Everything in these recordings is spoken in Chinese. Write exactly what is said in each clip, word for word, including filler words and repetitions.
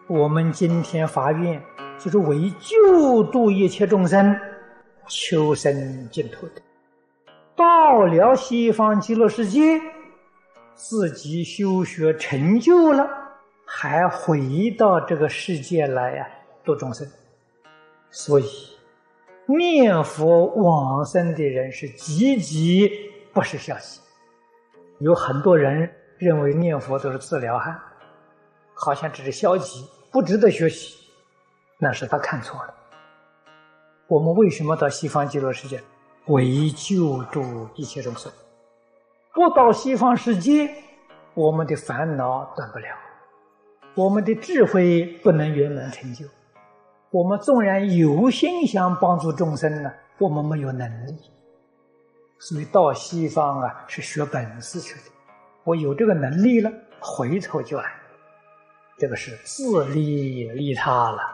我们今天发愿，就是为救度一切众生，求生净土的。到了西方极乐世界，自己修学成就了，还回到这个世界来呀、啊，度众生。所以念佛往生的人是积极，不是消极。有很多人认为念佛都是自疗汉，好像只是消极，不值得学习，那是他看错了。我们为什么到西方极乐世界？为救度一切众生。不到西方世界，我们的烦恼断不了，我们的智慧不能圆满成就。我们纵然有心想帮助众生呢，我们没有能力。所以到西方啊，是学本事去的。我有这个能力了，回头就来。这个是自利利他了。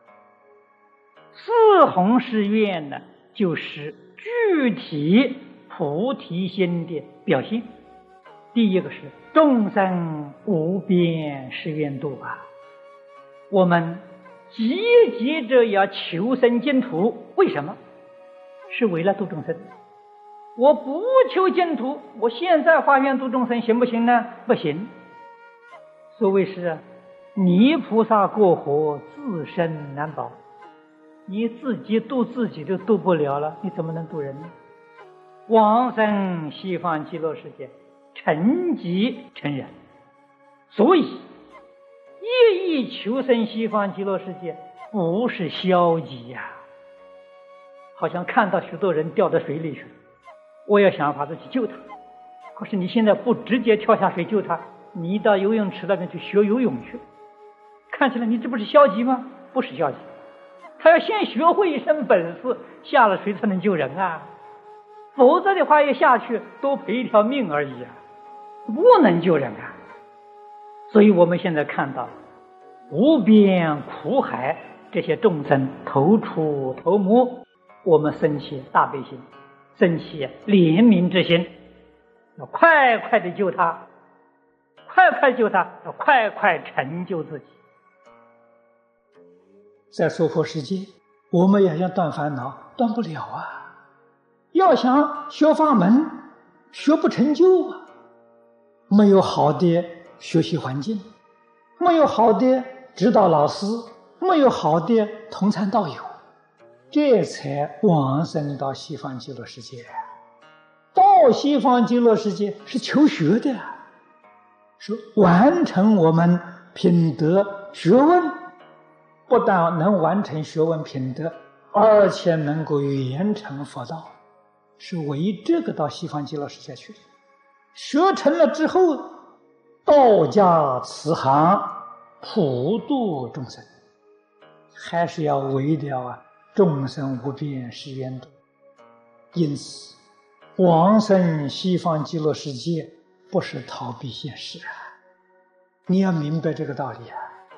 四弘誓愿呢，就是具体菩提心的表现。第一个是众生无边誓愿度啊，我们积极着要求生净土，为什么？是为了度众生。我不求净土，我现在发愿度众生行不行呢？不行。所谓是泥菩萨过河，自身难保。你自己度自己都度不了了，你怎么能度人呢？往生西方极乐世界，成即成人。所以业意求生西方极乐世界，不是消极呀、啊。好像看到许多人掉到水里去，我要想法子去救他。可是你现在不直接跳下水救他，你到游泳池那边去学游泳去，看起来你这不是消极吗？不是消极。他要先学会一身本事，下了水才能救人啊，否则的话一下去多赔一条命而已啊，不能救人啊。所以我们现在看到无边苦海这些众生头出头目，我们生起大悲心，生起怜悯之心，要快快的救他，快快救他，要快快成就自己。 在娑婆世界，我们要想断烦恼，断不了啊。要想学法门，学不成就啊。没有好的学习环境，没有好的指导老师，没有好的同参道友，这才往生到西方极乐世界。到西方极乐世界是求学的，是完成我们品德学问。不但能完成学问品德，而且能够圆成佛道，是为这个到西方极乐世界去的。学成了之后，道家慈航，普度众生，还是要为了啊众生无边誓愿度。因此，往生西方极乐世界不是逃避现实啊！你要明白这个道理啊！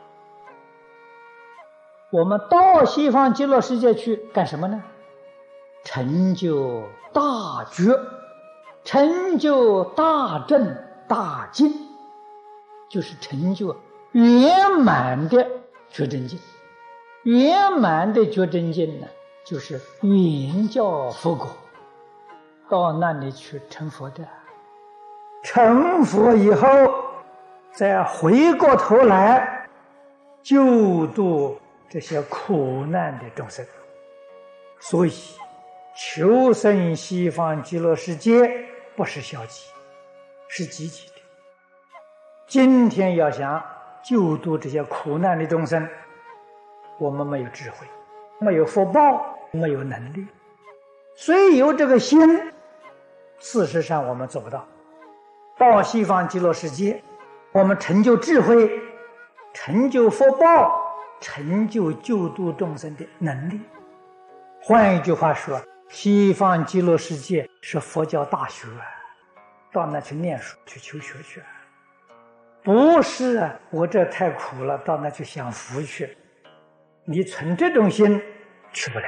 我们到西方极乐世界去干什么呢？成就大觉，成就大正大净，就是成就圆满的觉真境。圆满的觉真境呢，就是圆教佛果，到那里去成佛的。成佛以后，再回过头来救度这些苦难的众生。所以求生西方极乐世界不是消极，是积极的。今天要想救度这些苦难的众生，我们没有智慧，没有福报，没有能力。虽有这个心，事实上我们做不到。到西方极乐世界，我们成就智慧，成就福报，成就救度众生的能力。换一句话说，西方极乐世界是佛教大学，到那去念书去求学去，不是啊我这太苦了，到那去享福去。你存这种心去不了。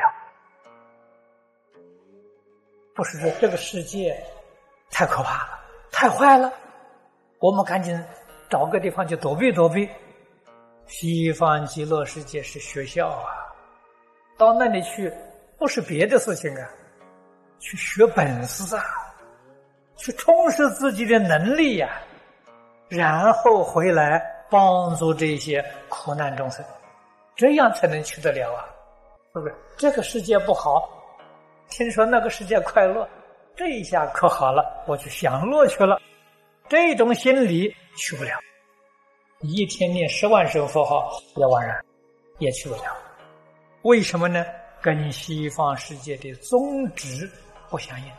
不是说这个世界太可怕了，太坏了，我们赶紧找个地方去躲避躲避。 西方极乐世界是学校啊，到那里去不是别的事情啊，去学本事啊，去充实自己的能力呀、啊，然后回来帮助这些苦难众生，这样才能去得了啊，是不是？这个世界不好，听说那个世界快乐，这一下可好了，我去享乐去了，这种心理去不了。一天念十万声佛号也枉然，也去不了。为什么呢？跟西方世界的宗旨不相应。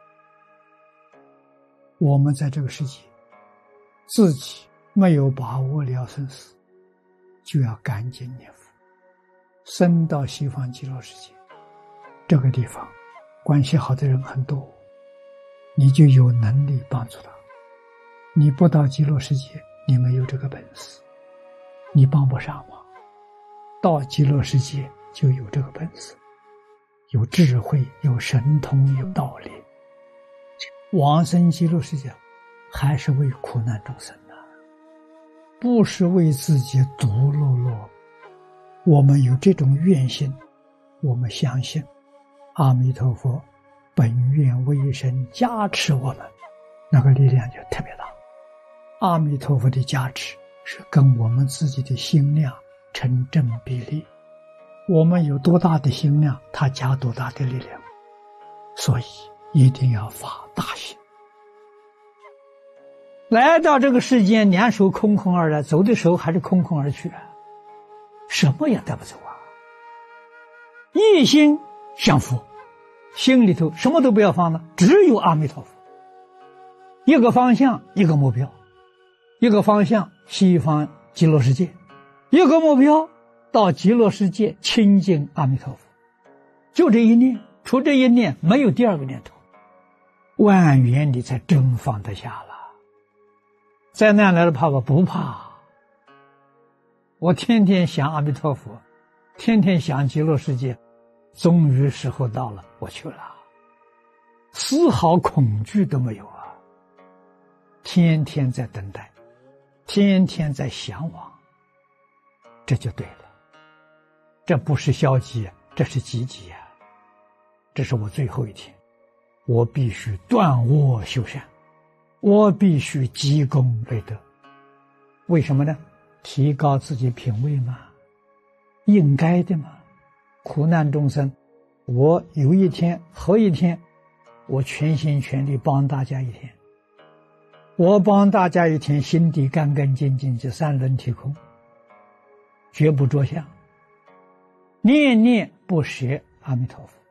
我们在这个世界自己没有把握了生死，就要赶紧念佛，升到西方极乐世界。这个地方关系好的人很多，你就有能力帮助他。你不到极乐世界，你没有这个本事，你帮不上忙。到极乐世界就有这个本事，有智慧，有神通，有道理。往生极乐世界还是为苦难众生的，不是为自己独乐乐。我们有这种愿心，我们相信阿弥陀佛本愿威神加持我们，那个力量就特别大。阿弥陀佛的加持是跟我们自己的心量成正比例，我们有多大的心量，他加多大的力量。所以一定要发大心。来到这个世间，两手空空而来，走的时候还是空空而去啊，什么也带不走啊。一心向佛，心里头什么都不要放了，只有阿弥陀佛。一个方向，一个目标。一个方向西方极乐世界，一个目标到极乐世界亲近阿弥陀佛，就这一念，除这一念没有第二个念头，万缘你才真放得下了。灾难来了怕我不怕，我天天想阿弥陀佛，天天想极乐世界，终于时候到了，我去了，丝毫恐惧都没有啊，天天在等待，天天在向往，这就对了。这不是消极，这是积极啊！这是我最后一天，我必须断恶修善，我必须积功累德。为什么呢？提高自己品位嘛，应该的嘛。苦难众生，我有一天何一天，我全心全力帮大家一天。我帮大家一天，心底干干净净，就三轮体空，绝不着相，念念不舍阿弥陀佛。